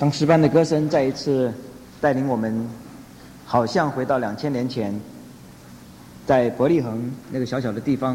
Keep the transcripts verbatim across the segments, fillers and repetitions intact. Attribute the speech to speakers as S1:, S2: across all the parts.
S1: 当诗班的歌声再一次带领我们，好像回到两千年前，在伯利恒那个小小的地方，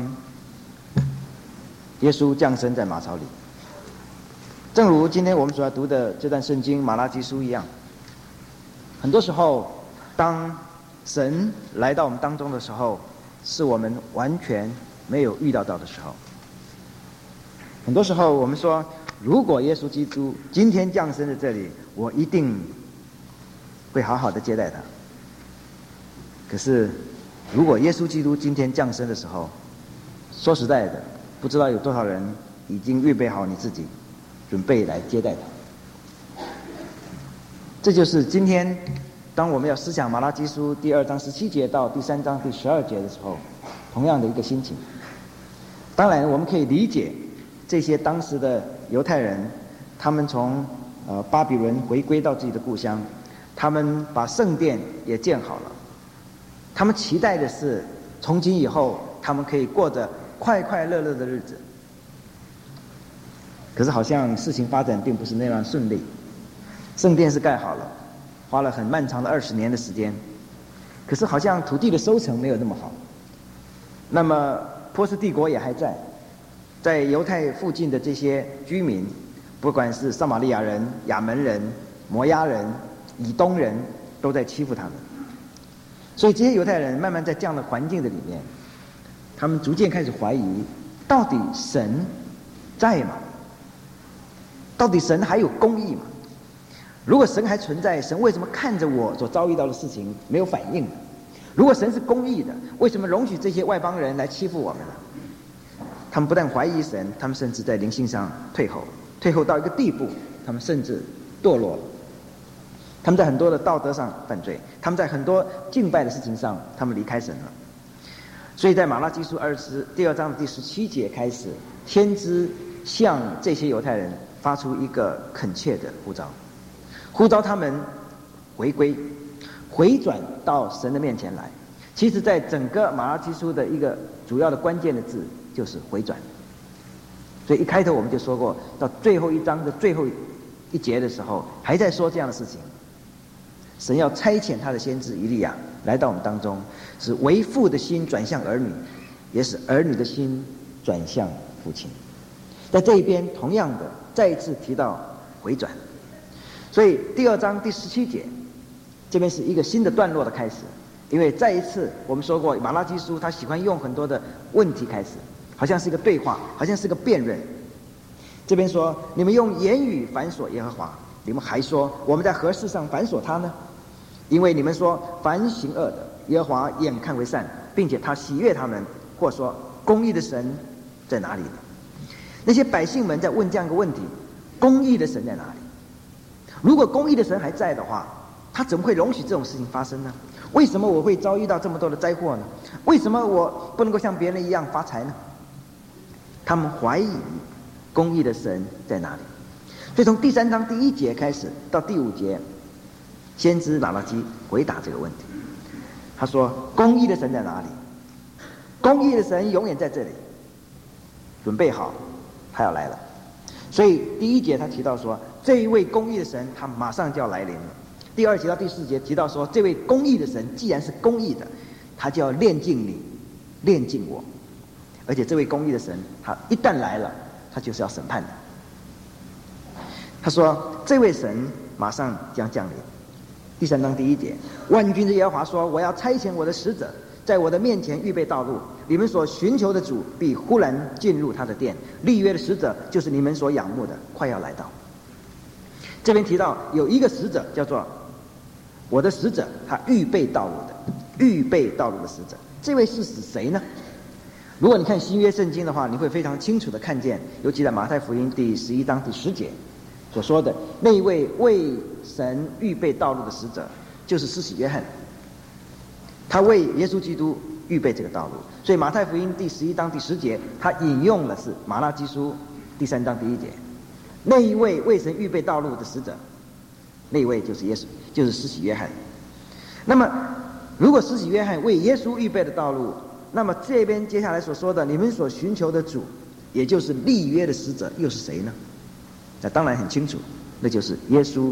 S1: 耶稣降生在马槽里。正如今天我们所要读的这段圣经《马拉基书》一样，很多时候，当神来到我们当中的时候，是我们完全没有预料到的时候。很多时候我们说，如果耶稣基督今天降生在这里，我一定会好好的接待他。可是如果耶稣基督今天降生的时候，说实在的，不知道有多少人已经预备好你自己，准备来接待他。这就是今天当我们要思想马拉基书第二章十七节到第三章第十二节的时候，同样的一个心情。当然我们可以理解这些当时的犹太人，他们从呃巴比伦回归到自己的故乡，他们把圣殿也建好了，他们期待的是从今以后他们可以过着快快乐乐的日子。可是好像事情发展并不是那样顺利，圣殿是盖好了，花了很漫长的二十年的时间，可是好像土地的收成没有那么好。那么波斯帝国也还在，在犹太附近的这些居民，不管是撒玛利亚人、亚门人、摩押人、以东人，都在欺负他们。所以这些犹太人慢慢在这样的环境的里面，他们逐渐开始怀疑，到底神在吗？到底神还有公义吗？如果神还存在，神为什么看着我所遭遇到的事情没有反应呢？如果神是公义的，为什么容许这些外邦人来欺负我们呢？他们不但怀疑神，他们甚至在灵性上退后，退后到一个地步，他们甚至堕落了。他们在很多的道德上犯罪，他们在很多敬拜的事情上，他们离开神了。所以在马拉基书二十第二章的第十七节开始，先知向这些犹太人发出一个恳切的呼召，呼召他们回归，回转到神的面前来。其实在整个马拉基书的一个主要的关键的字就是回转。所以一开头我们就说过，到最后一章的最后一节的时候，还在说这样的事情。神要差遣他的先知以利亚来到我们当中，使为父的心转向儿女，也使儿女的心转向父亲。在这一边同样的再一次提到回转。所以第二章第十七节这边是一个新的段落的开始，因为再一次我们说过，马拉基书他喜欢用很多的问题开始，好像是一个对话，好像是个辩论。这边说，你们用言语反锁耶和华，你们还说我们在何事上反锁他呢？因为你们说凡行恶的耶和华眼看为善，并且他喜悦他们，或说公义的神在哪里呢？那些百姓们在问这样一个问题，公义的神在哪里？如果公义的神还在的话，他怎么会容许这种事情发生呢？为什么我会遭遇到这么多的灾祸呢？为什么我不能够像别人一样发财呢？他们怀疑公义的神在哪里。所以从第三章第一节开始到第五节，先知马拉基回答这个问题。他说，公义的神在哪里？公义的神永远在这里，准备好他要来了。所以第一节他提到说，这一位公义的神他马上就要来临了。第二节到第四节提到说，这位公义的神既然是公义的，他就要炼净你，炼净我。而且这位公义的神他一旦来了，他就是要审判的。他说这位神马上将降临。第三章第一节，万军之耶和华说，我要差遣我的使者在我的面前预备道路，你们所寻求的主必忽然进入他的殿，立约的使者就是你们所仰慕的，快要来到。这边提到有一个使者叫做我的使者，他预备道路的，预备道路的使者，这位是指谁呢？如果你看新约圣经的话，你会非常清楚的看见，尤其在马太福音第十一章第十节所说的那一位为神预备道路的使者，就是施洗约翰，他为耶稣基督预备这个道路。所以马太福音第十一章第十节，他引用的是马拉基书第三章第一节，那一位为神预备道路的使者，那一位就是耶稣，就是施洗约翰。那么如果施洗约翰为耶稣预备的道路，那么这边接下来所说的你们所寻求的主，也就是立约的使者又是谁呢？那当然很清楚，那就是耶稣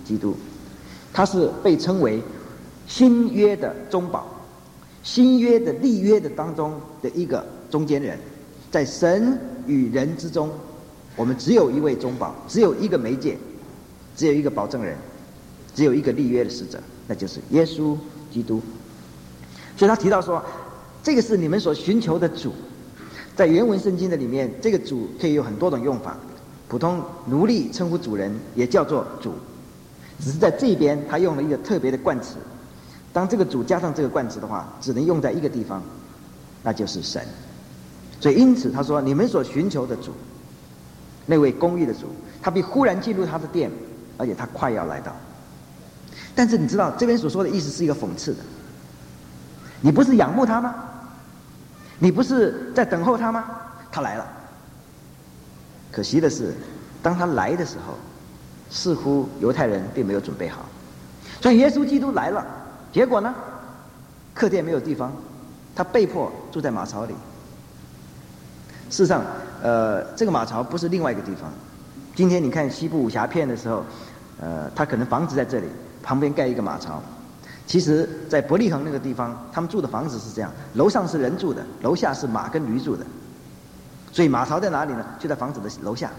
S1: 基督，他是被称为新约的中保，新约的立约的当中的一个中间人，在神与人之中，我们只有一位中保，只有一个媒介，只有一个保证人，只有一个立约的使者，那就是耶稣基督。所以他提到说，这个是你们所寻求的主。在原文圣经的里面，这个主可以有很多种用法，普通奴隶称呼主人也叫做主，只是在这边他用了一个特别的冠词，当这个主加上这个冠词的话，只能用在一个地方，那就是神。所以因此他说，你们所寻求的主，那位公义的主，他必忽然进入他的殿，而且他快要来到。但是你知道这边所说的意思是一个讽刺的，你不是仰慕他吗？你不是在等候他吗？他来了。可惜的是，当他来的时候，似乎犹太人并没有准备好。所以耶稣基督来了，结果呢，客店没有地方，他被迫住在马槽里。事实上，呃，这个马槽不是另外一个地方。今天你看西部武侠片的时候，呃，他可能房子在这里，旁边盖一个马槽。其实在伯利恒那个地方，他们住的房子是这样，楼上是人住的，楼下是马跟驴住的。所以马槽在哪里呢？就在房子的楼下。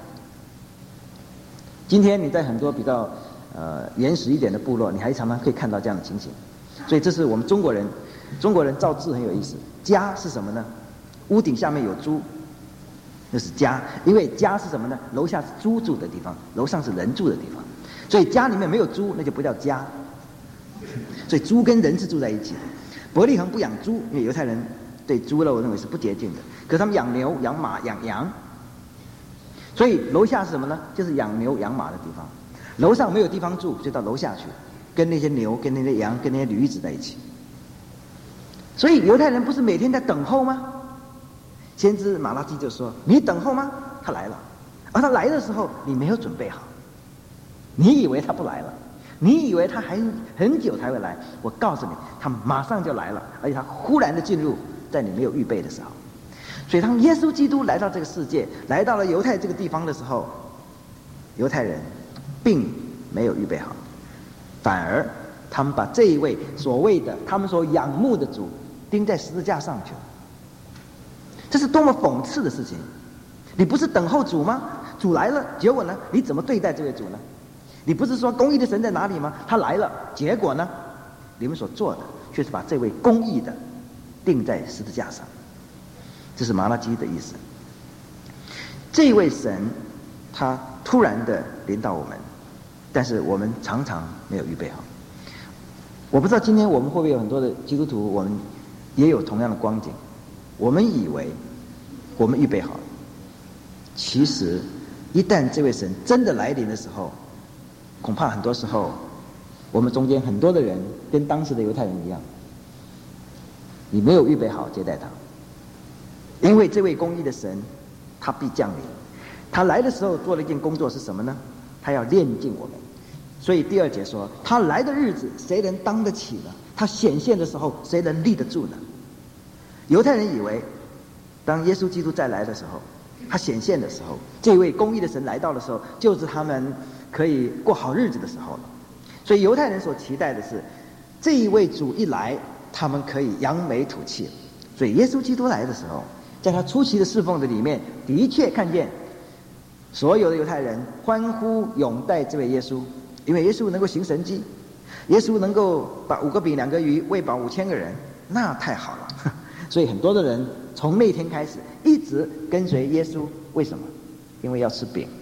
S1: 今天你在很多比较呃原始一点的部落，你还常常可以看到这样的情形。所以这是我们中国人，中国人造字很有意思。家是什么呢？屋顶下面有猪，那是家。因为家是什么呢？楼下是猪住的地方，楼上是人住的地方。所以家里面没有猪，那就不叫家。所以猪跟人是住在一起的。伯利恒不养猪，因为犹太人对猪肉认为是不洁净的。可是他们养牛、养马、养羊，所以楼下是什么呢？就是养牛、养马的地方。楼上没有地方住，就到楼下去，跟那些牛、跟那些羊、跟那些驴子在一起。所以犹太人不是每天在等候吗？先知马拉基就说：“你等候吗？他来了。而他来的时候，你没有准备好，你以为他不来了。”你以为他还很久才会来？我告诉你，他马上就来了，而且他忽然的进入，在你没有预备的时候。所以当耶稣基督来到这个世界，来到了犹太这个地方的时候，犹太人并没有预备好，反而他们把这一位所谓的他们所仰慕的主钉在十字架上去了。这是多么讽刺的事情！你不是等候主吗？主来了，结果呢？你怎么对待这位主呢？你不是说公义的神在哪里吗？他来了，结果呢？你们所做的却是把这位公义的钉在十字架上。这是马拉基的意思。这位神，他突然的临到我们，但是我们常常没有预备好。我不知道今天我们会不会有很多的基督徒，我们也有同样的光景。我们以为我们预备好了，其实一旦这位神真的来临的时候，恐怕很多时候，我们中间很多的人跟当时的犹太人一样，你没有预备好接待他，因为这位公义的神，他必降临。他来的时候做了一件工作是什么呢？他要炼净我们。所以第二节说，他来的日子谁能当得起呢？他显现的时候谁能立得住呢？犹太人以为，当耶稣基督再来的时候，他显现的时候，这位公义的神来到的时候，就是他们可以过好日子的时候了。所以犹太人所期待的是，这一位主一来，他们可以扬眉吐气了。所以耶稣基督来的时候，在他初期的侍奉的里面，的确看见所有的犹太人欢呼拥戴这位耶稣，因为耶稣能够行神迹，耶稣能够把五个饼两个鱼喂饱五千个人，那太好了。所以很多的人从那天开始一直跟随耶稣，为什么？因为要吃饼。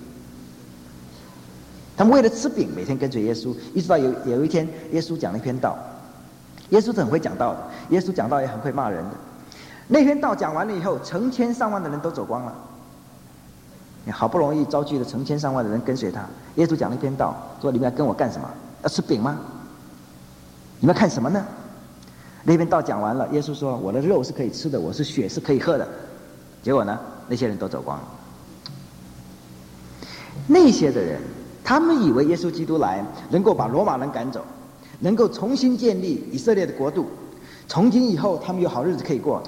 S1: 他们为了吃饼，每天跟随耶稣，一直到有有一天，耶稣讲了一篇道。耶稣是很会讲道的，耶稣讲道也很会骂人的。那篇道讲完了以后，成千上万的人都走光了。你好不容易招聚了成千上万的人跟随他，耶稣讲了一篇道，说你们要跟我干什么？要吃饼吗？你们要看什么呢？那篇道讲完了，耶稣说：“我的肉是可以吃的，我是血是可以喝的。”结果呢，那些人都走光了。那些的人，他们以为耶稣基督来能够把罗马人赶走，能够重新建立以色列的国度，从今以后他们有好日子可以过。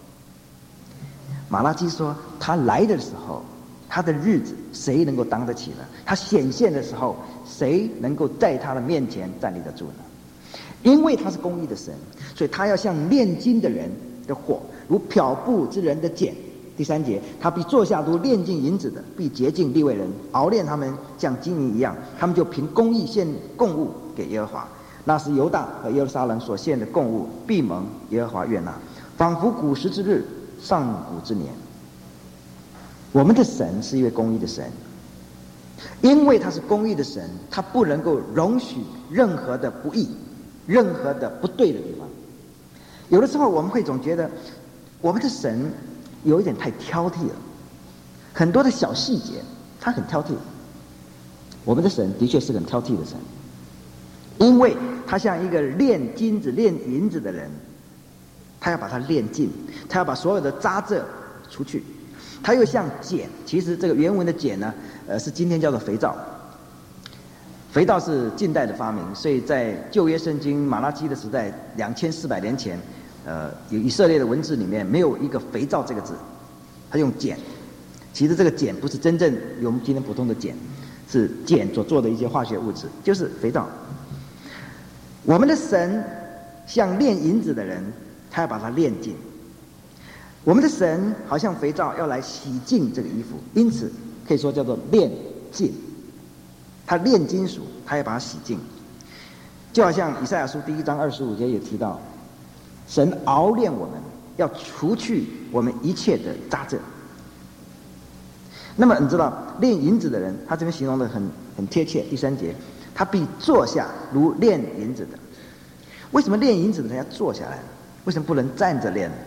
S1: 马拉基说，他来的时候，他的日子谁能够当得起呢？他显现的时候， 谁能够在他的面前站立得住呢？因为他是公义的神，所以他要像炼金的人的火，如漂布之人的碱。第三节，他必坐下如炼尽银子的，必洁净利未人，熬炼他们像金银一样，他们就凭公义献供物给耶和华。那时犹大和耶路撒冷所献的供物，必蒙耶和华悦纳，仿佛古时之日，上古之年。我们的神是一位公义的神，因为他是公义的神，他不能够容许任何的不义，任何的不对的地方。有的时候我们会总觉得我们的神有一点太挑剔了，很多的小细节他很挑剔。我们的神的确是很挑剔的神，因为他像一个炼金子炼银子的人，他要把它炼尽，他要把所有的渣滓除去。他又像碱，其实这个原文的碱呢，呃，是今天叫做肥皂。肥皂是近代的发明，所以在旧约圣经马拉基的时代，两千四百年前，呃，有以色列的文字里面没有一个肥皂这个字，他用碱。其实这个碱不是真正有我们今天普通的碱，是碱所做的一些化学物质，就是肥皂。我们的神像炼银子的人，他要把它炼尽。我们的神好像肥皂要来洗净这个衣服，因此可以说叫做炼净。他炼金属，他要把它洗净。就好像以赛亚书第一章二十五节也提到，神熬炼我们，要除去我们一切的渣滓。那么你知道炼银子的人，他这边形容的很很贴切。第三节，他必坐下如炼银子的。为什么炼银子的人要坐下来呢？为什么不能站着炼呢？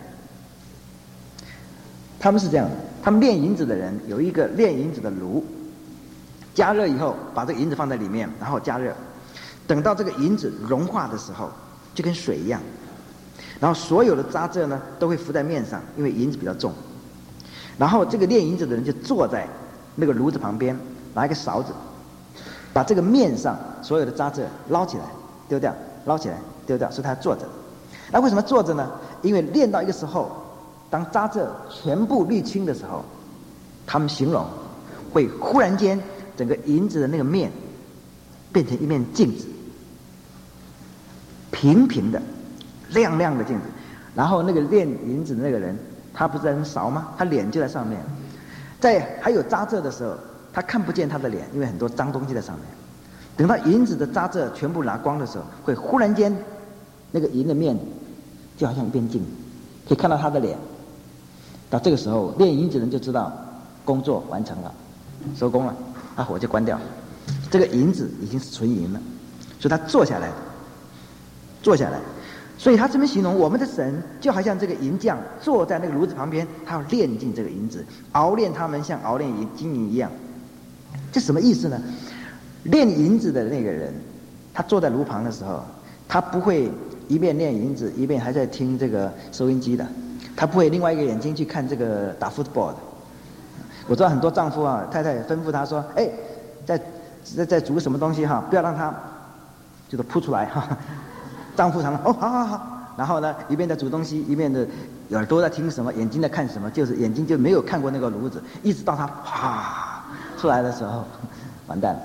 S1: 他们是这样的，他们炼银子的人有一个炼银子的炉，加热以后把这个银子放在里面，然后加热，等到这个银子融化的时候，就跟水一样，然后所有的渣滓呢都会浮在面上，因为银子比较重。然后这个炼银子的人就坐在那个炉子旁边，拿一个勺子，把这个面上所有的渣滓捞起来丢掉，捞起来丢掉，所以他坐着。那为什么坐着呢？因为炼到一个时候，当渣滓全部沥青的时候，他们形容会忽然间整个银子的那个面变成一面镜子，平平的亮亮的镜子。然后那个炼银子的那个人，他不是在那勺吗？他脸就在上面，在还有渣滓的时候，他看不见他的脸，因为很多脏东西在上面。等到银子的渣滓全部拿光的时候，会忽然间那个银的面就好像一面镜，可以看到他的脸。到这个时候，炼银子人就知道工作完成了，收工了，他火就关掉，这个银子已经是纯银了，所以他坐下来，坐下来。所以他这边形容我们的神就好像这个银匠坐在那个炉子旁边，他要炼尽这个银子，熬炼他们像熬炼银金银一样。这什么意思呢？炼银子的那个人，他坐在炉旁的时候，他不会一边炼银子一边还在听这个收音机的，他不会另外一个眼睛去看这个打 football 的。我知道很多丈夫啊，太太吩咐他说：“哎，在在在煮什么东西哈，不要让他就是扑出来哈。”丈夫常常哦，好好好，然后呢，一边在煮东西，一边的耳朵在听什么，眼睛在看什么，就是眼睛就没有看过那个炉子，一直到他啪出来的时候，完蛋了。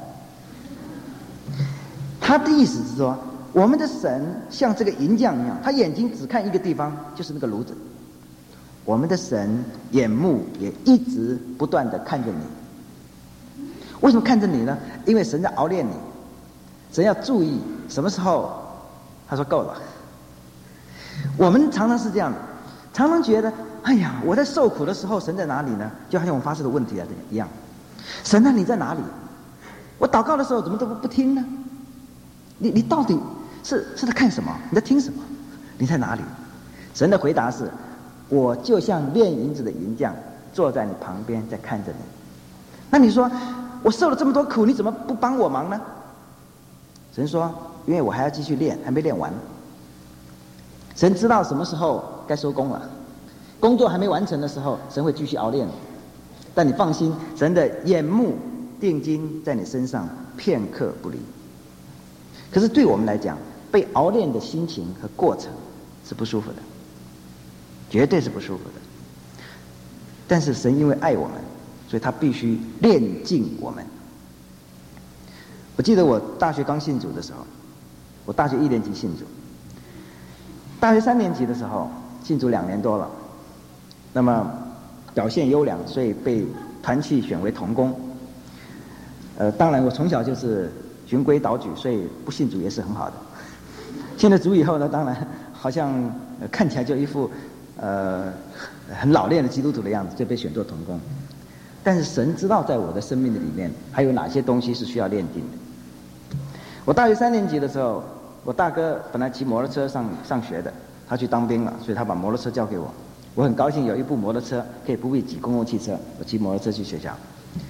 S1: 他的意思是说，我们的神像这个银匠一样，他眼睛只看一个地方，就是那个炉子。我们的神眼目也一直不断的看着你。为什么看着你呢？因为神在熬炼你，神要注意什么时候。他说够了。我们常常是这样的，常常觉得，哎呀，我在受苦的时候，神在哪里呢？就好像我们发生的问题啊一样。神啊，你在哪里？我祷告的时候怎么都不不听呢？你你到底是是在看什么？你在听什么？你在哪里？神的回答是：我就像炼银子的银匠，坐在你旁边在看着你。那你说，我受了这么多苦，你怎么不帮我忙呢？神说。因为我还要继续练，还没练完。神知道什么时候该收工了，工作还没完成的时候，神会继续熬炼。但你放心，神的眼目定睛在你身上，片刻不离。可是对我们来讲，被熬炼的心情和过程是不舒服的，绝对是不舒服的。但是神因为爱我们，所以他必须炼尽我们。 我记得我大学刚信主的时候，我大学一年级信主，大学三年级的时候信主两年多了，那么表现优良，所以被团契选为同工。呃，当然我从小就是循规蹈矩，所以不信主也是很好的。信了主以后呢，当然好像、呃、看起来就一副呃很老练的基督徒的样子，就被选做同工。但是神知道在我的生命的里面还有哪些东西是需要炼定的。我大学三年级的时候，我大哥本来骑摩托车上上学的，他去当兵了，所以他把摩托车交给我。我很高兴有一部摩托车，可以不必挤公共汽车，我骑摩托车去学校。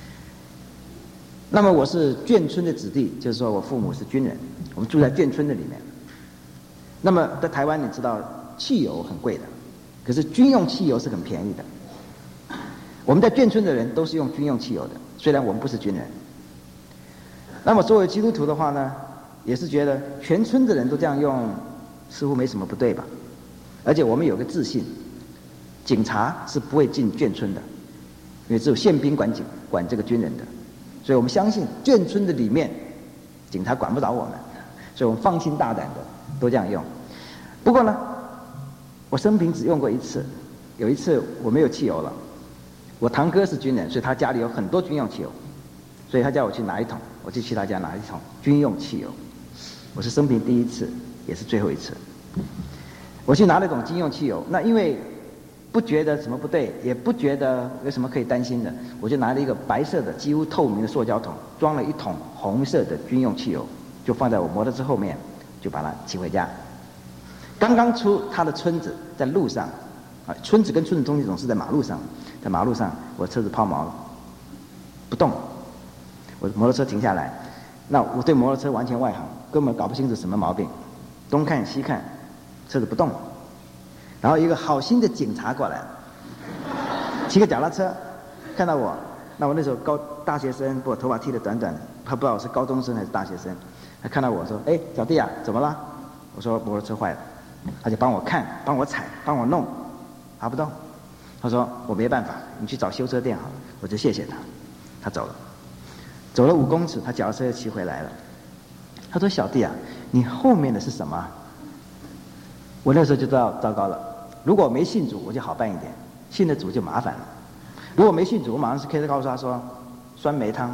S1: 那么我是眷村的子弟，就是说我父母是军人，我们住在眷村的里面。那么在台湾你知道汽油很贵的，可是军用汽油是很便宜的。我们在眷村的人都是用军用汽油的，虽然我们不是军人。那么作为基督徒的话呢，也是觉得全村的人都这样用，似乎没什么不对吧？而且我们有个自信，警察是不会进眷村的，因为只有宪兵管警管这个军人的，所以我们相信眷村的里面警察管不着我们，所以我们放心大胆的都这样用。不过呢，我生平只用过一次，有一次我没有汽油了，我堂哥是军人，所以他家里有很多军用汽油，所以他叫我去拿一桶，我就去他家拿一桶军用汽油。我是生平第一次，也是最后一次。我去拿了一桶军用汽油，那因为不觉得什么不对，也不觉得有什么可以担心的，我就拿了一个白色的几乎透明的塑胶桶，装了一桶红色的军用汽油，就放在我摩托车后面，就把它骑回家。刚刚出他的村子，在路上，啊，村子跟村子中间总是在马路上，在马路上，我车子抛锚了，不动，我摩托车停下来，那我对摩托车完全外行，根本搞不清楚什么毛病，东看西看，车子不动。然后一个好心的警察过来，骑个脚踏车，看到我，那我那时候高大学生，我头发剃得短短的，他不知道我是高中生还是大学生，他看到我说：“哎，小弟啊，怎么了？”我说：“摩托车坏了。”他就帮我看，帮我踩，帮我弄，爬不动。他说：“我没办法，你去找修车店好了。”我就谢谢他，他走了，走了五公尺，他脚踏车又骑回来了。他说：“小弟啊，你后面的是什么？”我那时候就知道糟糕了。如果我没信主，我就好办一点；信了主就麻烦了。如果没信主，我马上是可以告诉他说：“酸梅汤，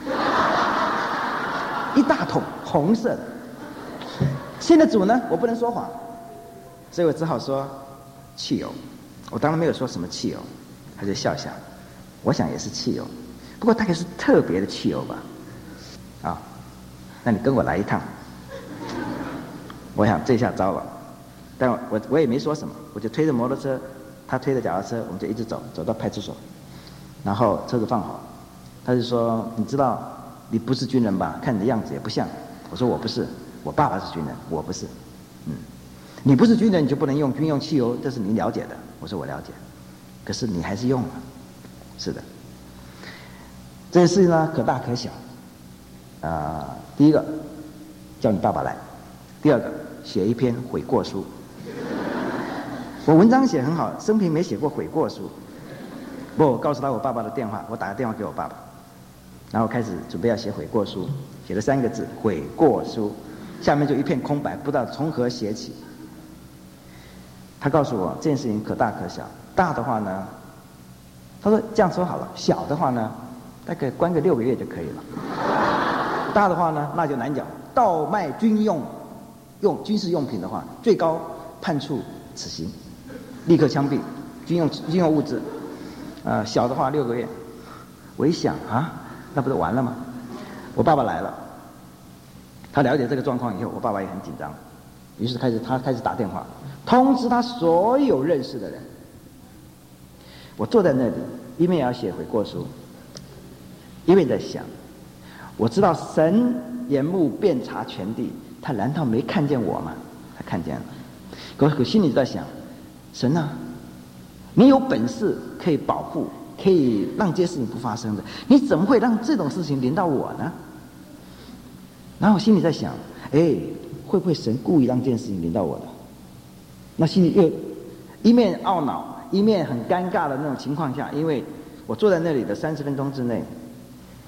S1: 一大桶红色的。”信了主呢，我不能说谎，所以我只好说汽油。我当然没有说什么汽油，他就笑笑。我想也是汽油，不过大概是特别的汽油吧。啊，那你跟我来一趟。我想这下糟了。但我我也没说什么，我就推着摩托车，他推着脚踏车，我们就一直走，走到派出所，然后车子放好，他就说：“你知道你不是军人吧？看你的样子也不像。”我说：“我不是，我爸爸是军人，我不是。”嗯，你不是军人，你就不能用军用汽油，这是你了解的。我说我了解，可是你还是用了。是的，这件事情呢可大可小。啊、呃，第一个叫你爸爸来，第二个写一篇悔过书。我文章写很好，生平没写过悔过书。不过我告诉他我爸爸的电话，我打个电话给我爸爸，然后开始准备要写悔过书，写了三个字“悔过书”，下面就一片空白，不知道从何写起。他告诉我这件事情可大可小，大的话呢，他说这样说好了，小的话呢，大概关个六个月就可以了。大的话呢，那就难讲，盗卖军用用军事用品的话，最高判处死刑。立刻枪毙，军用军用物质，呃，小的话六个月。我一想啊，那不是完了吗？我爸爸来了，他了解这个状况以后，我爸爸也很紧张，于是开始他开始打电话通知他所有认识的人。我坐在那里，一面要写悔过书，一面在想，我知道神眼目遍察全地，他难道没看见我吗？他看见了，可我心里就在想，神啊，你有本事可以保护，可以让这些事情不发生的，你怎么会让这种事情临到我呢？然后我心里在想，哎，会不会神故意让这件事情临到我的？那心里又一面懊恼，一面很尴尬的那种情况下，因为我坐在那里的三十分钟之内，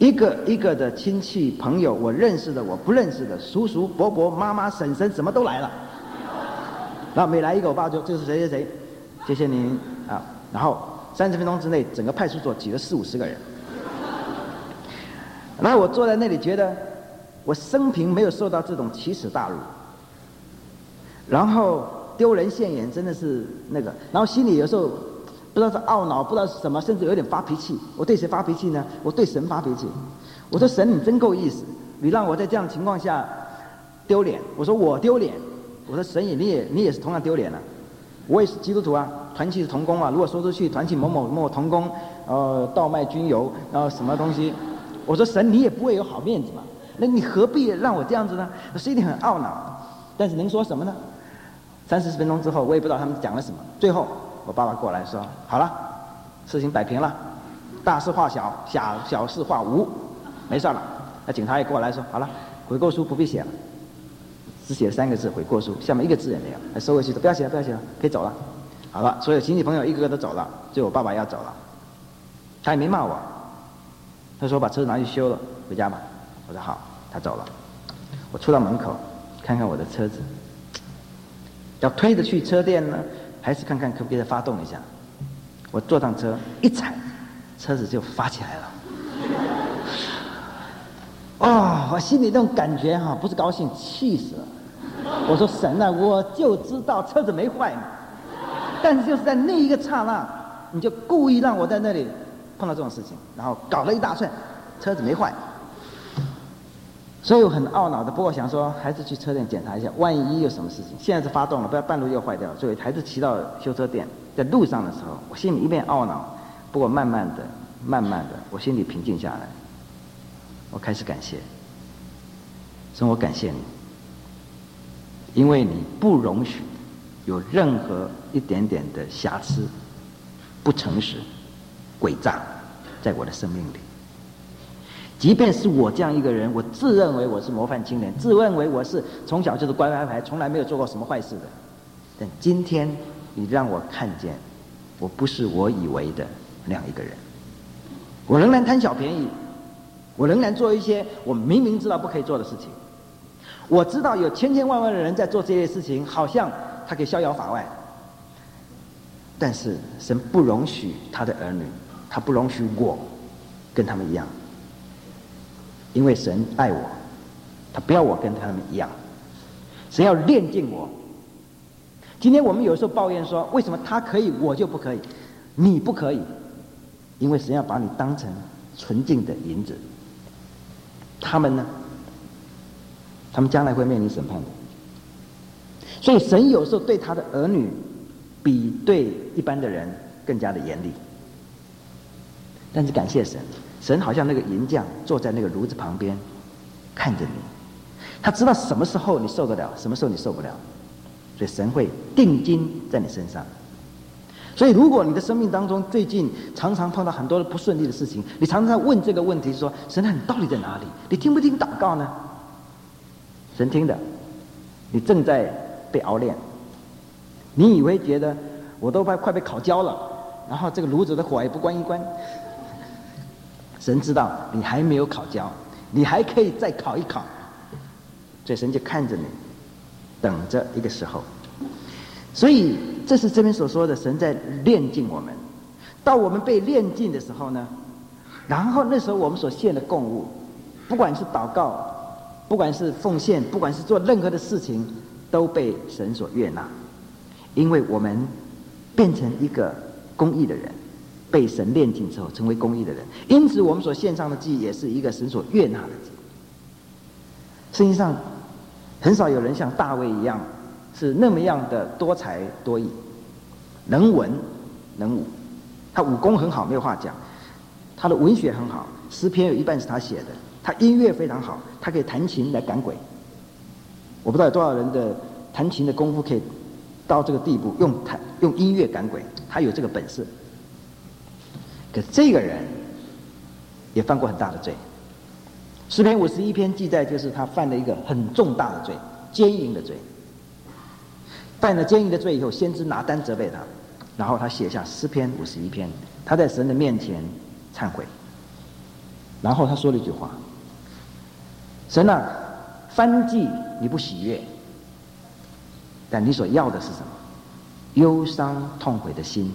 S1: 一个一个的亲戚朋友，我认识的我不认识的，叔叔伯伯妈妈婶婶什么都来了。然后每来一个，我爸就这是谁谁谁，谢谢您啊。然后三十分钟之内，整个派出所挤了四五十个人。然后我坐在那里，觉得我生平没有受到这种奇耻大辱，然后丢人现眼，真的是那个。然后心里有时候不知道是懊恼，不知道是什么，甚至有点发脾气。我对谁发脾气呢？我对神发脾气。我说神，你真够意思，你让我在这样的情况下丢脸。我说我丢脸。我说神也，你也你也是同样丢脸了、啊。我也是基督徒啊，团契是同工啊。如果说出去团契某某某同工，呃，倒卖军油，然后什么东西，我说神，你也不会有好面子嘛。那你何必让我这样子呢？我心里很懊恼，但是能说什么呢？三四十分钟之后，我也不知道他们讲了什么。最后，我爸爸过来说：“好了，事情摆平了，大事化小，小小事化无，没事了。”那警察也过来说：“好了，悔过书不必写了。”只写了三个字悔过书，下面一个字也没有，还收回去说不要写了，不要写了，可以走了。好了，所有亲戚朋友一个个都走了，最后我爸爸要走了，他也没骂我，他说把车子拿去修了，回家吧。我说好，他走了。我出到门口，看看我的车子，要推着去车店呢，还是看看可不可以再发动一下？我坐上车一踩，车子就发起来了。哦，我心里那种感觉哈、啊，不是高兴，气死了。我说神啊，我就知道车子没坏嘛，但是就是在那一个刹那，你就故意让我在那里碰到这种事情，然后搞了一大串，车子没坏，所以我很懊恼的。不过想说还是去车店检查一下，万一有什么事情。现在是发动了，不要半路又坏掉，所以还是骑到修车店。在路上的时候，我心里一片懊恼，不过慢慢的、慢慢的，我心里平静下来，我开始感谢神，我感谢你。因为你不容许有任何一点点的瑕疵、不诚实、诡诈在我的生命里。即便是我这样一个人，我自认为我是模范青年，自认为我是从小就是乖乖牌，从来没有做过什么坏事的，但今天你让我看见，我不是我以为的那样一个人。我仍然贪小便宜，我仍然做一些我明明知道不可以做的事情。我知道有千千万万的人在做这些事情，好像他可以逍遥法外，但是神不容许他的儿女，他不容许我跟他们一样，因为神爱我，他不要我跟他们一样，神要炼净我。今天我们有时候抱怨说，为什么他可以我就不可以？你不可以，因为神要把你当成纯净的银子。他们呢？他们将来会面临审判的，所以神有时候对他的儿女比对一般的人更加的严厉。但是感谢神，神好像那个银匠坐在那个炉子旁边看着你，他知道什么时候你受得了，什么时候你受不了，所以神会定睛在你身上。所以如果你的生命当中最近常常碰到很多的不顺利的事情，你常常问这个问题说，神啊，你到底在哪里？你听不听祷告呢？神听的，你正在被熬炼。你以为觉得我都快快被烤焦了，然后这个炉子的火也不关一关。神知道你还没有烤焦，你还可以再烤一烤，所以神就看着你，等着一个时候。所以这是这边所说的，神在炼净我们。到我们被炼净的时候呢，然后那时候我们所献的供物，不管是祷告，不管是奉献，不管是做任何的事情，都被神所悦纳，因为我们变成一个公义的人，被神炼净之后成为公义的人，因此我们所献上的祭也是一个神所悦纳的祭。圣经上很少有人像大卫一样是那么样的多才多艺，能文能武，他武功很好，没有话讲，他的文学很好，诗篇有一半是他写的，他音乐非常好，他可以弹琴来赶鬼。我不知道有多少人的弹琴的功夫可以到这个地步，用弹用音乐赶鬼，他有这个本事。可这个人也犯过很大的罪。诗篇五十一篇记载，就是他犯了一个很重大的罪，奸淫的罪。犯了奸淫的罪以后，先知拿单责备他，然后他写下诗篇五十一篇，他在神的面前忏悔。 然后他说了一句话：神啊，燔祭你不喜悦，但你所要的是什么？忧伤痛悔的心。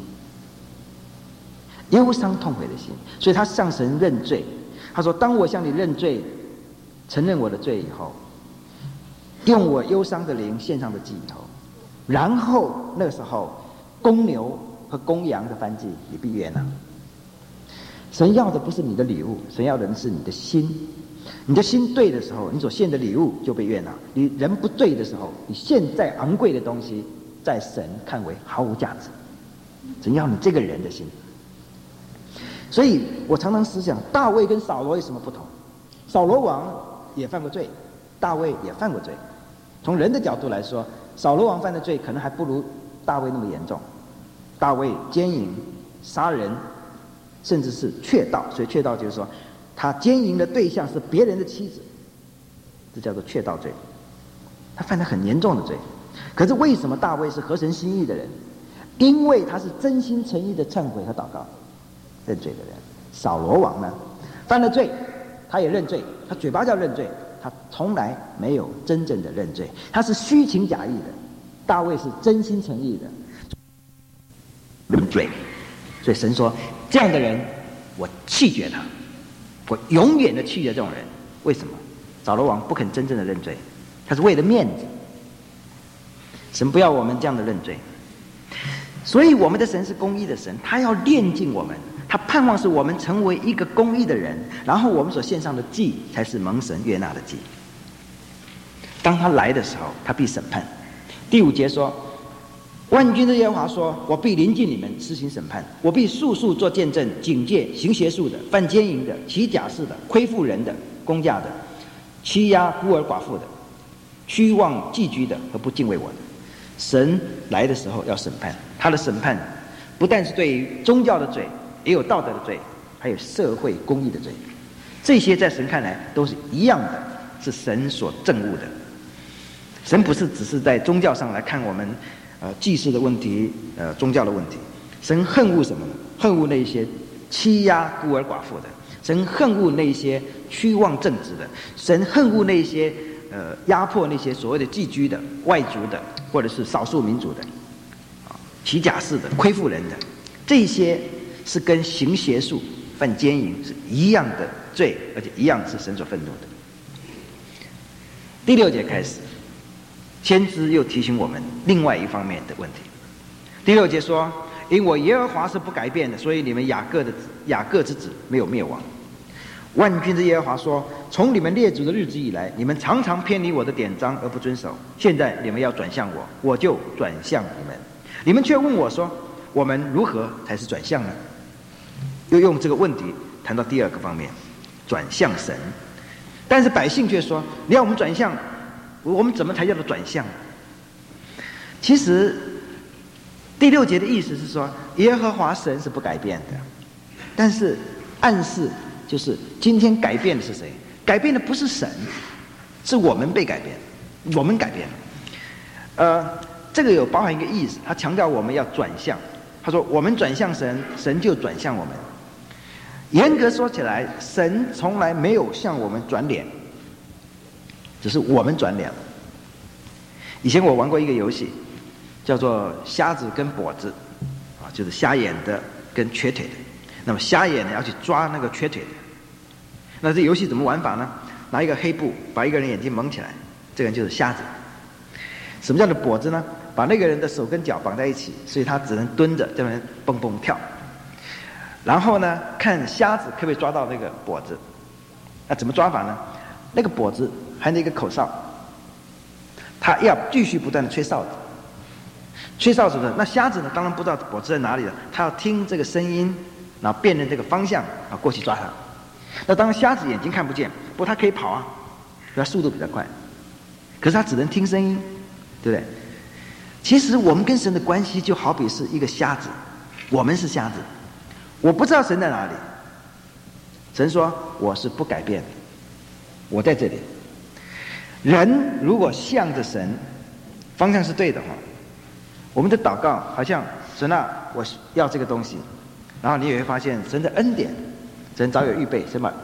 S1: 忧伤痛悔的心。所以他向神认罪。他说：当我向你认罪，承认我的罪以后，用我忧伤的灵献上的祭以后，然后那个时候公牛和公羊的燔祭你必悦纳。神要的不是你的礼物，神要的是你的心。你的心对的时候，你所献的礼物就被悦纳。你人不对的时候，你现在昂贵的东西在神看为毫无价值。神要你这个人的心。所以我常常思想，大卫跟扫罗有什么不同？扫罗王也犯过罪，大卫也犯过罪。从人的角度来说，扫罗王犯的罪可能还不如大卫那么严重。大卫奸淫、杀人，甚至是窃盗。所以窃盗就是说，他奸淫的对象是别人的妻子，这叫做窃盗罪。他犯了很严重的罪。可是为什么大卫是合神心意的人？因为他是真心诚意的忏悔和祷告认罪的人。扫罗王呢，犯了罪，他也认罪，他嘴巴叫认罪，他从来没有真正的认罪，他是虚情假意的。大卫是真心诚意的认罪。所以神说，这样的人我弃绝他，我永远的弃绝这种人。为什么？扫罗王不肯真正的认罪，他是为了面子。神不要我们这样的认罪。所以我们的神是公义的神，他要炼净我们，他盼望是我们成为一个公义的人，然后我们所献上的祭才是蒙神悦纳的祭。当他来的时候，他必审判。第五节说，万军之耶和华说，我必临近你们施行审判，我必速速做见证，警戒行邪术的、犯奸淫的、起假誓的、亏负人的、公价的、欺压孤儿寡妇的、虚妄寄居的和不敬畏我的。神来的时候要审判，他的审判不但是对于宗教的罪，也有道德的罪，还有社会公义的罪。这些在神看来都是一样的，是神所憎恶的。神不是只是在宗教上来看我们呃祭祀的问题，呃宗教的问题。神恨恶什么呢？恨恶那些欺压孤儿寡妇的，神恨恶那些虚妄正直的，神恨恶那些呃压迫那些所谓的寄居的、外族的，或者是少数民族的，啊，起假誓的、亏负人的，这些是跟行邪术、犯奸淫是一样的罪，而且一样是神所愤怒的。第六节开始，先知又提醒我们另外一方面的问题。第六节说：“因我耶和华是不改变的，所以你们雅各的雅各之子没有灭亡。万军之耶和华说：从你们列祖的日子以来，你们常常偏离我的典章而不遵守。现在你们要转向我，我就转向你们。你们却问我说：我们如何才是转向呢？”又用这个问题谈到第二个方面，转向神。但是百姓却说：你要我们转向，我们怎么才叫做转向？其实第六节的意思是说，耶和华神是不改变的，但是暗示就是今天改变的是谁？改变的不是神，是我们被改变，我们改变了。呃，这个有包含一个意思，他强调我们要转向。他说我们转向神，神就转向我们。严格说起来，神从来没有向我们转脸，只是我们转脸了。以前我玩过一个游戏，叫做瞎子跟跛子，啊，就是瞎眼的跟瘸腿的。那么瞎眼呢要去抓那个瘸腿的。那这游戏怎么玩法呢？拿一个黑布把一个人眼睛蒙起来，这个人就是瞎子。什么叫做跛子呢？把那个人的手跟脚绑在一起，所以他只能蹲着在那边蹦蹦跳。然后呢，看瞎子可不可以抓到那个跛子。那怎么抓法呢？那个跛子含着一个口哨，他要继续不断的吹哨子。吹哨子的那瞎子呢，当然不知道跛子在哪里了，他要听这个声音，然后辨认这个方向，然后过去抓他。那当然瞎子眼睛看不见，不过他可以跑啊，他速度比较快。可是他只能听声音，对不对？其实我们跟神的关系就好比是一个瞎子，我们是瞎子，我不知道神在哪里。神说我是不改变的，我在这里。人如果向着神，方向是对的话，我们的祷告好像神啊，我要这个东西，然后你也会发现神的恩典，神早有预备，神把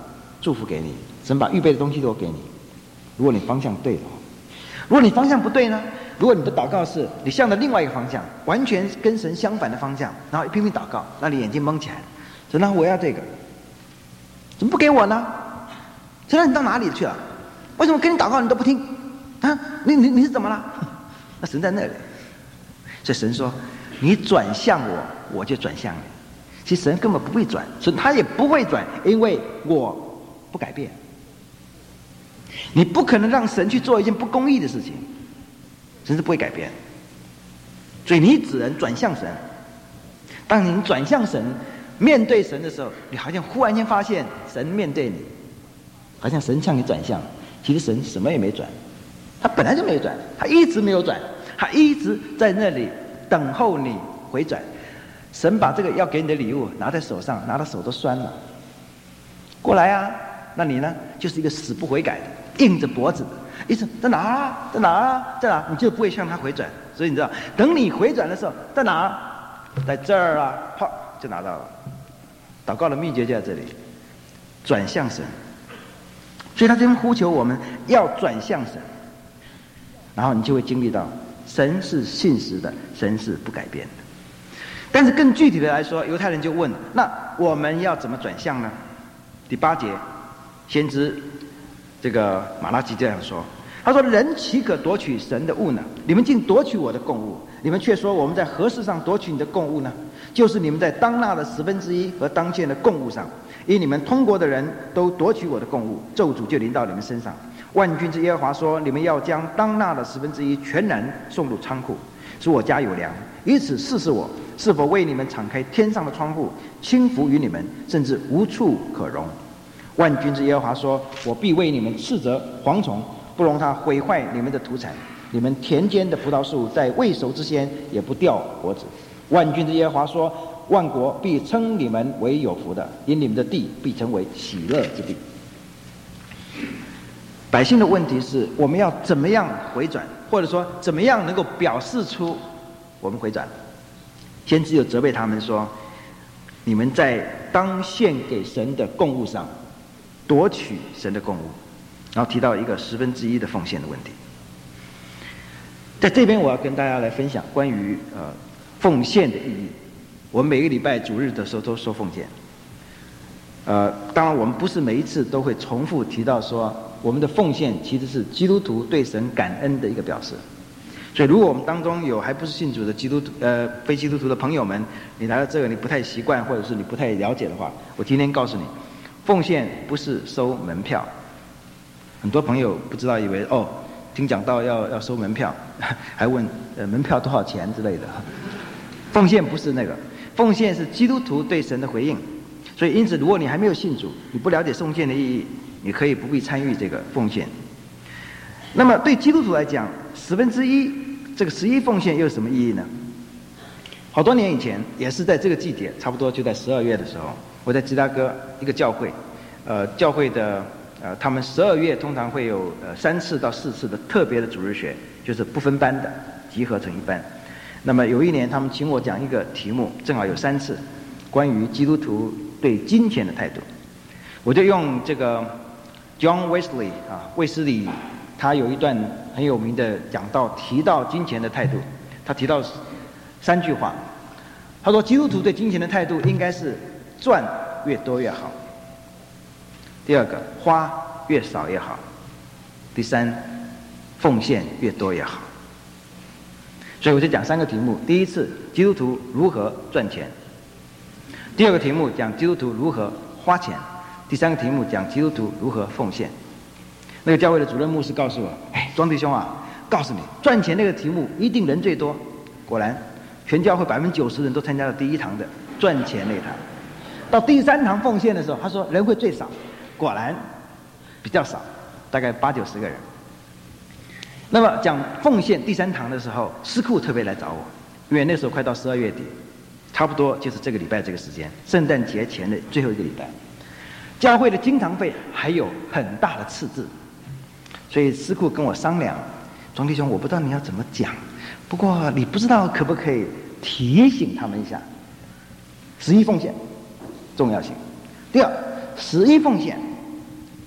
S1: 祝福给你，神把预备的东西都给你。如果你方向对的话，如果你方向不对呢？如果你的祷告是你向着另外一个方向，完全跟神相反的方向，然后拼命祷告，那你眼睛蒙起来了，神啊，我要这个，怎么不给我呢？神啊，你到哪里去了？为什么跟你祷告你都不听？啊，你你你是怎么了？那神在那里，所以神说，你转向我，我就转向你。其实神根本不会转，神他也不会转，因为我不改变。你不可能让神去做一件不公义的事情，神是不会改变，所以你只能转向神。当你转向神，面对神的时候，你好像忽然间发现神面对你，好像神向你转向，其实神什么也没转，他本来就没有转，他一直没有转，他一直在那里等候你回转。神把这个要给你的礼物拿在手上，拿到手都酸了，过来啊！那你呢，就是一个死不悔改的，硬着脖子的，一直在哪啊，在哪啊，在哪，你就不会向他回转。所以你知道，等你回转的时候，在哪？在这儿啊，好，就拿到了。祷告的秘诀就在这里，转向神。所以他这边呼求我们要转向神，然后你就会经历到，神是信实的，神是不改变的。但是更具体的来说，犹太人就问：那我们要怎么转向呢？第八节，先知这个马拉基这样说，他说：人岂可夺取神的物呢？你们竟夺取我的供物，你们却说我们在何事上夺取你的供物呢？就是你们在当纳的十分之一和当献的供物上，因你们通国的人都夺取我的供物，咒诅就临到你们身上。万军之耶和华说：你们要将当纳的十分之一全然送入仓库，使我家有粮，以此试试我是否为你们敞开天上的窗户，倾福于你们，甚至无处可容。万军之耶和华说：我必为你们斥责蝗虫，不容它毁坏你们的土产。你们田间的葡萄树在未熟之先也不掉果子。万军之耶和华说：万国必称你们为有福的，因你们的地必成为喜乐之地。百姓的问题是，我们要怎么样回转，或者说怎么样能够表示出我们回转？先知有责备他们说：你们在当献给神的供物上夺取神的供物，然后提到一个十分之一的奉献的问题。在这边我要跟大家来分享关于呃奉献的意义。我们每个礼拜主日的时候都说奉献，呃，当然我们不是每一次都会重复提到说，我们的奉献其实是基督徒对神感恩的一个表示。所以如果我们当中有还不是信主的基督徒呃非基督徒的朋友们，你来到这个你不太习惯，或者是你不太了解的话，我今天告诉你，奉献不是收门票。很多朋友不知道，以为哦听讲道要要收门票，还问呃门票多少钱之类的。奉献不是那个，奉献是基督徒对神的回应。所以因此如果你还没有信主，你不了解奉献的意义，你可以不必参与这个奉献。那么对基督徒来讲，十分之一这个十一奉献又有什么意义呢？好多年以前，也是在这个季节，差不多就在十二月的时候，我在芝加哥一个教会，呃，教会的呃，他们十二月通常会有呃三次到四次的特别的主日学，就是不分班的，集合成一班。那么有一年，他们请我讲一个题目，正好有三次，关于基督徒对金钱的态度。我就用这个 John Wesley 啊，卫斯理，他有一段很有名的讲道，提到金钱的态度。他提到三句话，他说基督徒对金钱的态度应该是赚越多越好，第二个花越少越好，第三奉献越多越好。所以我就讲三个题目，第一次基督徒如何赚钱，第二个题目讲基督徒如何花钱，第三个题目讲基督徒如何奉献。那个教会的主任牧师告诉我，哎，庄弟兄啊，告诉你赚钱那个题目一定人最多。果然全教会百分之九十人都参加了第一堂的赚钱那堂，到第三堂奉献的时候，他说人会最少，果然比较少，大概八九十个人。那么讲奉献第三堂的时候，司库特别来找我，因为那时候快到十二月底，差不多就是这个礼拜这个时间，圣诞节前的最后一个礼拜，教会的经堂费还有很大的赤字，所以司库跟我商量，庄弟兄，我不知道你要怎么讲，不过你不知道可不可以提醒他们一下，十一奉献重要性。第二，十一奉献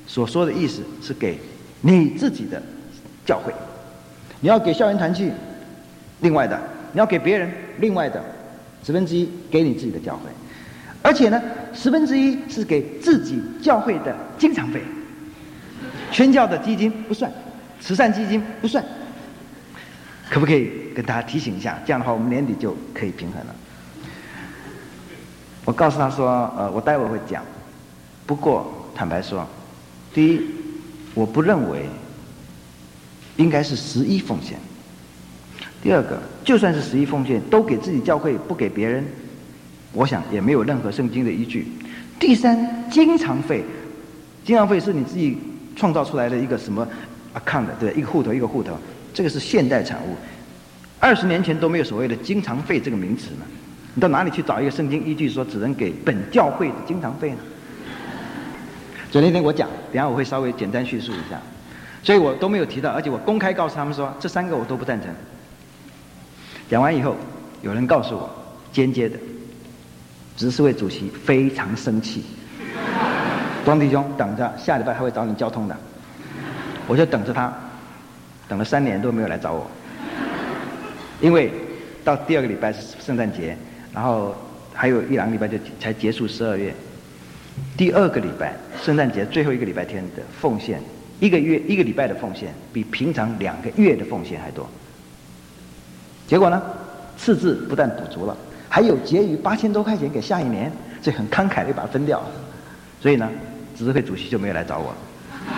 S1: 所说的意思是给你自己的教会，你要给校园团契，另外的；你要给别人，另外的十分之一给你自己的教会。而且呢，十分之一是给自己教会的经常费，宣教的基金不算，慈善基金不算。可不可以跟大家提醒一下？这样的话，我们年底就可以平衡了。我告诉他说，呃，我待会会讲。不过坦白说，第一，我不认为应该是十一奉献。第二个，就算是十一奉献，都给自己教会，不给别人，我想也没有任何圣经的依据。第三，经常费，经常费是你自己创造出来的一个什么 account， 对，一个户头一个户头，这个是现代产物。二十年前都没有所谓的经常费这个名词呢，你到哪里去找一个圣经依据说只能给本教会的经常费呢？所以那天我讲，等一下我会稍微简单叙述一下，所以我都没有提到，而且我公开告诉他们说，这三个我都不赞成。讲完以后，有人告诉我，间接的，执事会主席非常生气，庄弟兄等着，下礼拜他会找你交通的。我就等着他，等了三年都没有来找我，因为到第二个礼拜是圣诞节，然后还有一两个礼拜就才结束十二月。第二个礼拜，圣诞节最后一个礼拜天的奉献，一个月一个礼拜的奉献，比平常两个月的奉献还多。结果呢，赤字不但补足了，还有结余八千多块钱给下一年，所以很慷慨的把它分掉。所以呢，执事会主席就没有来找我了。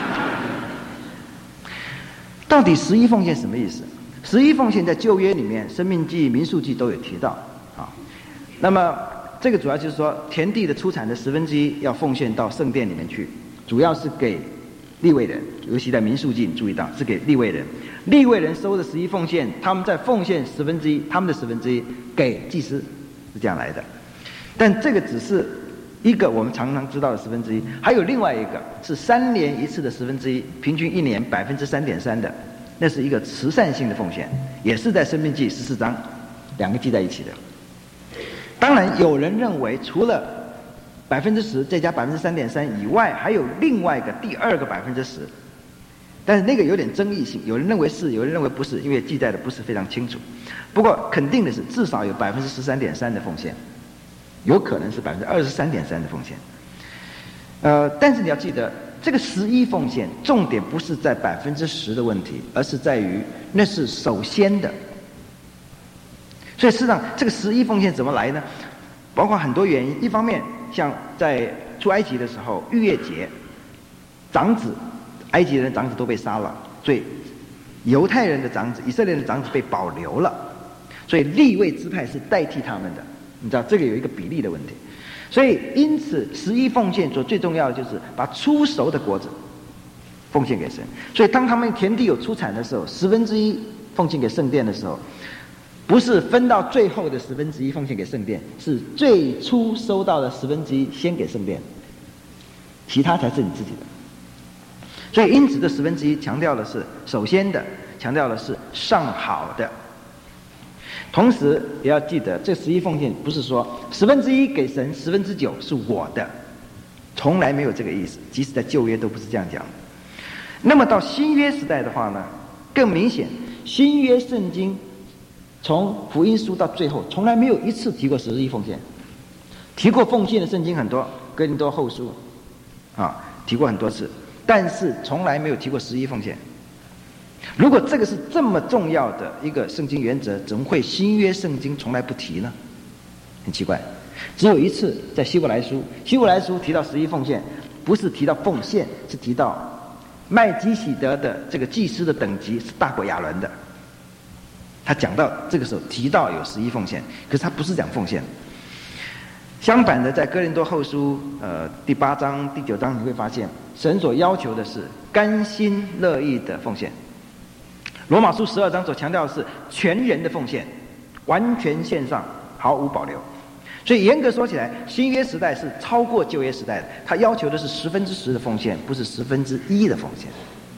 S1: 到底十一奉献什么意思？十一奉献在旧约里面，《申命记》、《民数记》都有提到啊。那么这个主要就是说，田地的出产的十分之一要奉献到圣殿里面去，主要是给利未人，尤其在《民数记》你注意到是给利未人。利未人收的十一奉献，他们在奉献十分之一，他们的十分之一给祭司，是这样来的。但这个只是一个我们常常知道的十分之一，还有另外一个是三年一次的十分之一，平均一年百分之三点三的，那是一个慈善性的奉献，也是在《申命记》十四章，两个记在一起的。当然，有人认为除了百分之十再加百分之三点三以外，还有另外一个第二个百分之十，但是那个有点争议性，有人认为是，有人认为不是，因为记载的不是非常清楚。不过肯定的是，至少有百分之十三点三的奉献，有可能是百分之二十三点三的奉献。呃，但是你要记得，这个十一奉献重点不是在百分之十的问题，而是在于那是首先的。所以事实上，这个十一奉献怎么来呢？包括很多原因。一方面，像在出埃及的时候，逾越节，长子，埃及人的长子都被杀了，所以犹太人的长子、以色列人的长子被保留了，所以利未支派是代替他们的。你知道这个有一个比例的问题，所以因此十一奉献所最重要的就是把初熟的果子奉献给神。所以当他们田地有出产的时候，十分之一奉献给圣殿的时候，不是分到最后的十分之一奉献给圣殿，是最初收到的十分之一先给圣殿，其他才是你自己的。所以因此这十分之一强调的是首先的，强调的是上好的。同时也要记得，这十一奉献不是说十分之一给神，十分之九是我的，从来没有这个意思，即使在旧约都不是这样讲的。那么到新约时代的话呢，更明显，新约圣经从福音书到最后，从来没有一次提过十一奉献。提过奉献的圣经很多，哥林多后书啊提过很多次，但是从来没有提过十一奉献。如果这个是这么重要的一个圣经原则，怎么会新约圣经从来不提呢？很奇怪，只有一次在希伯来书，希伯来书提到十一奉献，不是提到奉献，是提到麦基洗德的这个祭司的等级是大过亚伦的。他讲到这个时候提到有十一奉献，可是他不是讲奉献。相反的，在哥林多后书呃第八章、第九章，你会发现神所要求的是甘心乐意的奉献。罗马书十二章所强调的是全人的奉献，完全献上，毫无保留。所以严格说起来，新约时代是超过旧约时代的，他要求的是十分之十的奉献，不是十分之一的奉献。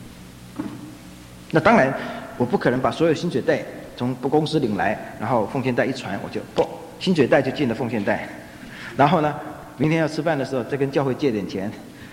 S1: 那当然，我不可能把所有薪水袋从公司领来，然后奉献袋一传，我就不薪水袋就进了奉献袋。然后呢，明天要吃饭的时候再跟教会借点钱，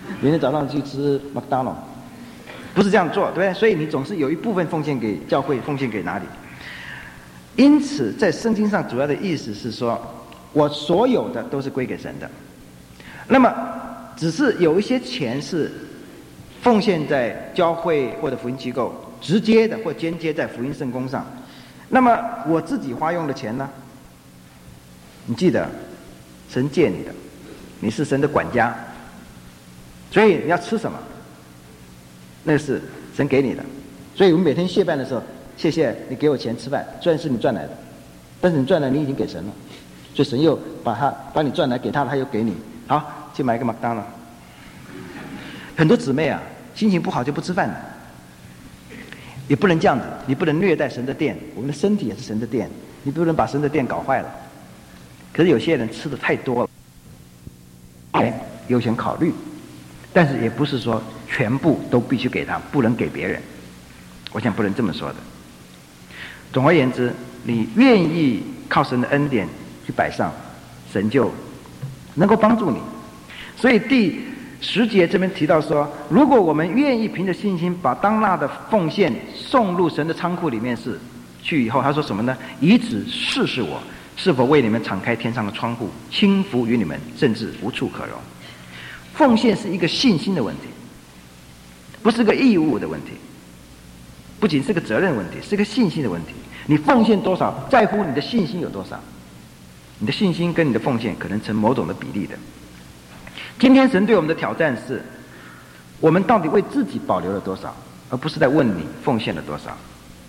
S1: 明天早上去吃麦当劳，不是这样做，对不对？所以你总是有一部分奉献给教会，奉献给哪里？因此，在圣经上主要的意思是说，我所有的都是归给神的。那么，只是有一些钱是奉献在教会或者福音机构，直接的或间接在福音圣工上。那么我自己花用的钱呢？你记得，神借你的，你是神的管家，所以你要吃什么，那是神给你的。所以我们每天谢饭的时候，谢谢你给我钱吃饭，虽然是你赚来的，但是你赚来你已经给神了，所以神又把他把你赚来给他了，他又给你，好去买个麦当劳。很多姊妹啊，心情不好就不吃饭了，也不能这样子，你不能虐待神的殿，我们的身体也是神的殿，你不能把神的殿搞坏了。可是有些人吃的太多了，哎，优先考虑，但是也不是说全部都必须给他，不能给别人，我想不能这么说的。总而言之，你愿意靠神的恩典去摆上，神就能够帮助你。所以第十节这边提到说，如果我们愿意凭着信心把当纳的奉献送入神的仓库里面是去以后，他说什么呢？以此试试我是否为你们敞开天上的窗户，倾福于你们，甚至无处可容。奉献是一个信心的问题，不是个义务的问题，不仅是个责任问题，是个信心的问题。你奉献多少，在乎你的信心有多少。你的信心跟你的奉献可能成某种的比例的。今天神对我们的挑战是，我们到底为自己保留了多少，而不是在问你奉献了多少。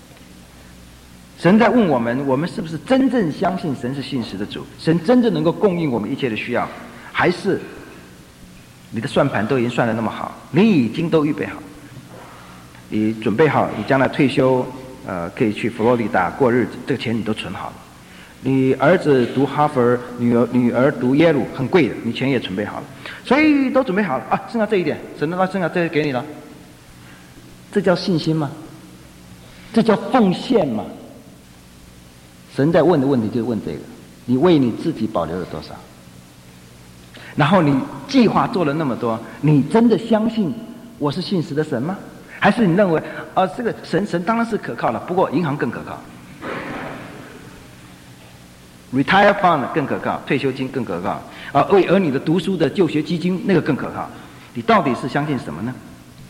S1: 神在问我们，我们是不是真正相信神是信实的主，神真正能够供应我们一切的需要，还是你的算盘都已经算得那么好，你已经都预备好，你准备好你将来退休呃，可以去佛罗里达过日子，这个钱你都存好了。你儿子读哈佛，女儿女儿读耶鲁，很贵的，你钱也准备好了，所以都准备好了啊。剩下这一点，神的剩下这个给你了，这叫信心吗？这叫奉献吗？神在问的问题就是问这个：你为你自己保留了多少？然后你计划做了那么多，你真的相信我是信实的神吗？还是你认为啊、呃，这个神神当然是可靠了，不过银行更可靠 ，retire fund 更可靠，退休金更可靠，啊、呃，为儿女的读书的就学基金那个更可靠。你到底是相信什么呢？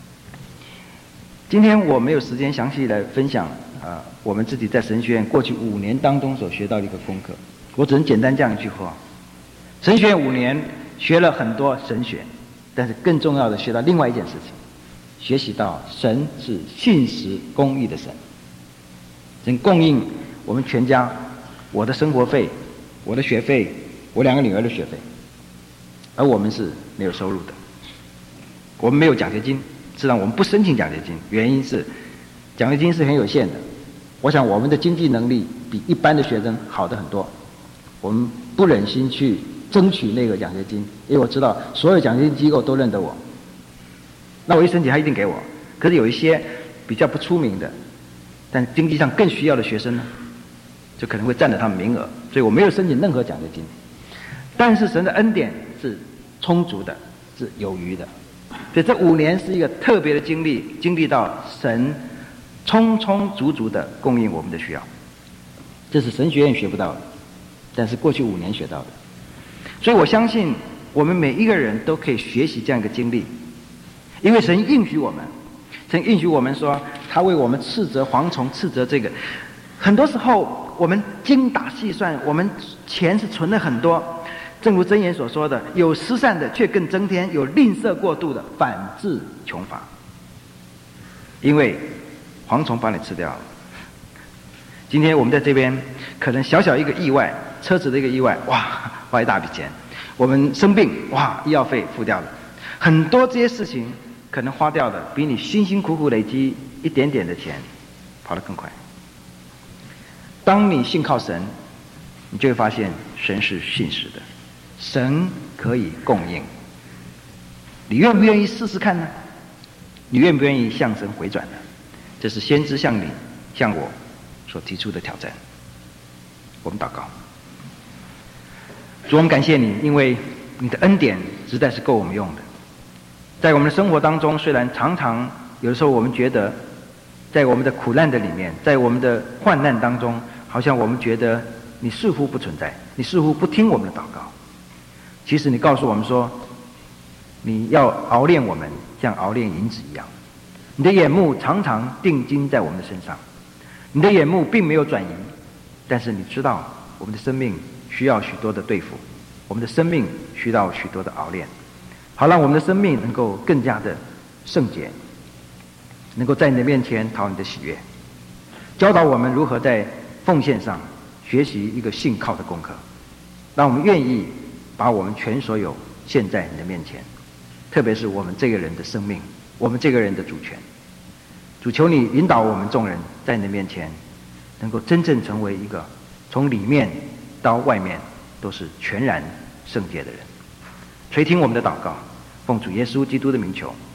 S1: 今天我没有时间详细来分享啊、呃，我们自己在神学院过去五年当中所学到的一个功课，我只能简单这样一句话：神学院五年学了很多神学，但是更重要的学到另外一件事情。学习到神是信实公义的神，神供应我们全家我的生活费、我的学费、我两个女儿的学费，而我们是没有收入的，我们没有奖学金，实际上我们不申请奖学金，原因是奖学金是很有限的。我想我们的经济能力比一般的学生好得很多，我们不忍心去争取那个奖学金，因为我知道所有奖学金机构都认得我。那我一申请他一定给我，可是有一些比较不出名的，但经济上更需要的学生呢，就可能会占了他们名额，所以我没有申请任何奖学金。但是神的恩典是充足的，是有余的，所以这五年是一个特别的经历，经历到神充充足足的供应我们的需要，这是神学院学不到的，但是过去五年学到的。所以我相信我们每一个人都可以学习这样一个经历。因为神应许我们，神应许我们说，他为我们斥责蝗虫，斥责这个。很多时候我们精打细算，我们钱是存了很多，正如箴言所说的，有施善的却更增添，有吝啬过度的反致穷乏。因为蝗虫把你吃掉了。今天我们在这边可能小小一个意外，车子的一个意外，哇，花一大笔钱。我们生病，哇，医药费付掉了。很多这些事情可能花掉的比你辛辛苦苦累积一点点的钱跑得更快。当你信靠神，你就会发现神是信实的，神可以供应。你愿不愿意试试看呢？你愿不愿意向神回转呢？这是先知向你向我所提出的挑战。我们祷告。主，我们感谢你，因为你的恩典实在是够我们用的。
S2: 在我们的生活当中，虽然常常有的时候我们觉得，在我们的苦难的里面，在我们的患难当中，好像我们觉得你似乎不存在，你似乎不听我们的祷告。其实你告诉我们说，你要熬炼我们，像熬炼银子一样。你的眼目常常定睛在我们的身上，你的眼目并没有转移，但是你知道我们的生命需要许多的对付，我们的生命需要许多的熬炼，好让我们的生命能够更加的圣洁，能够在你的面前讨你的喜悦，教导我们如何在奉献上学习一个信靠的功课，让我们愿意把我们全所有献在你的面前，特别是我们这个人的生命，我们这个人的主权。主，求你引导我们众人在你的面前能够真正成为一个从里面到外面都是全然圣洁的人。垂听我们的祷告，奉主耶稣基督的名求。